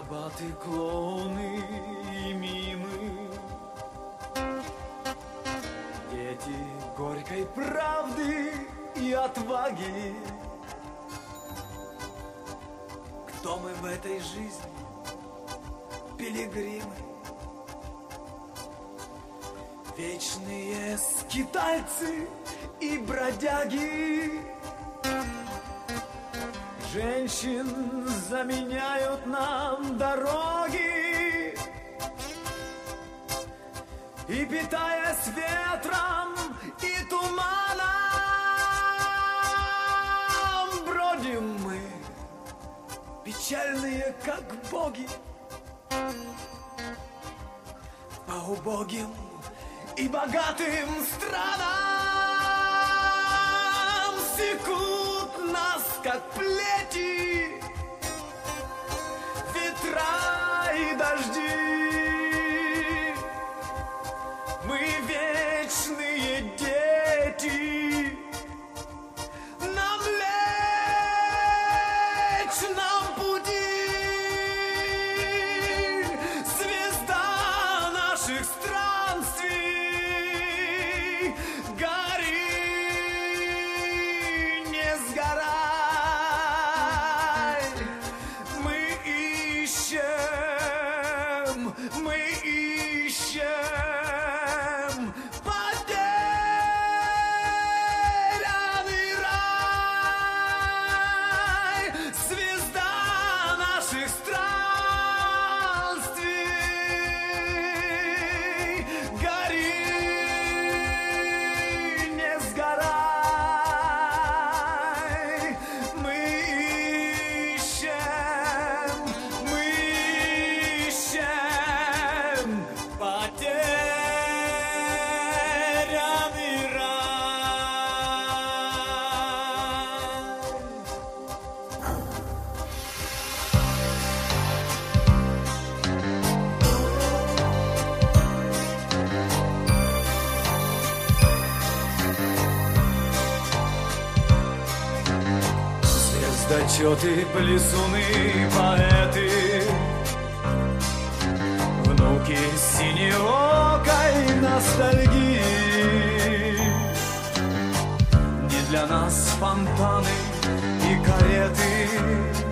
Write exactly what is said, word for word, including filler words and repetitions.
Акробаты, клоуны и мимы, дети горькой правды и отваги. Кто мы в этой жизни? Пилигримы, вечные скитальцы и бродяги. Женщин заменяют нам дороги, и, питаясь ветром и туманом, бродим мы, печальные, как боги, по убогим и богатым странам. Секут нас, как плети, ветра и дожди. Мы вечные дети на Млечном пути. Звезда наших странствий, гори, не сгорай. Мы ищем, мы ищем потерянный рай. Звезда наших странствий, гори, не сгорай. Мы ищем, мы ищем потерянный рай. Звездочеты, плесуны, поэты, внуки синеокой ностальгии. Не для нас фонтаны и кареты,